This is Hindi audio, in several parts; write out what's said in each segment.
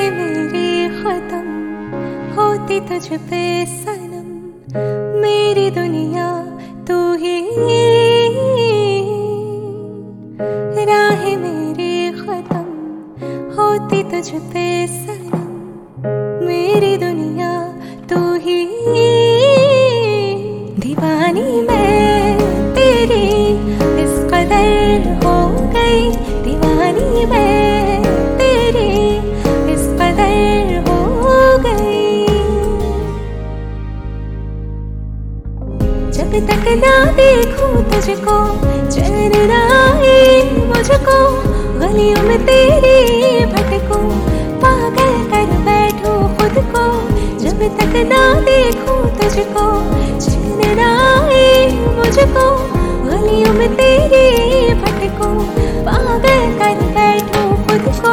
मेरी खत्म होती तुझ पे सनम, मेरी दुनिया तू ही। राहें मेरी खत्म होती तुझ पे सनम, मेरी दुनिया तू ही। दीवानी मैं तेरी इस कदर हो गई, दीवानी मैं तेरी इस कदर हो गई। जब तक ना देखूं तुझको चैन ना आए मुझको, गलियों में तेरी भटकूं पागल कर बैठूं खुद को। जब तक ना देखूं तुझको चैन ना आए मुझको, गलियों में तेरी भटकूं पागल कर बैठूं खुद को।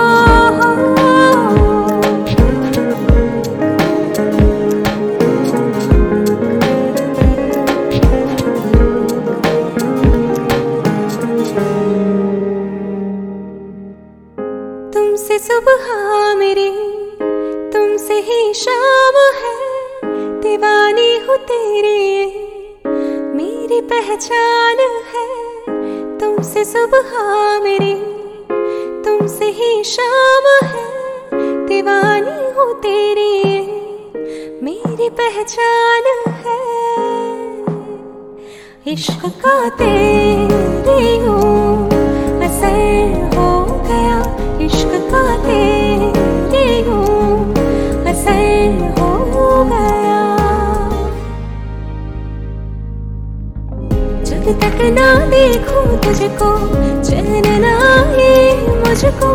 तुमसे सुबह मेरी तुमसे ही शाम है, दीवानी हूँ तेरी मेरी पहचान है। तुमसे सुबह मेरी तुमसे ही शाम है, दीवानी हूँ तेरी मेरी पहचान है। इश्क का तेरे यूं असर हो गया, इश्क का तेरे यूं असर हो गया। जब तक ना देखूं तुझको चैन ना आए मुझको,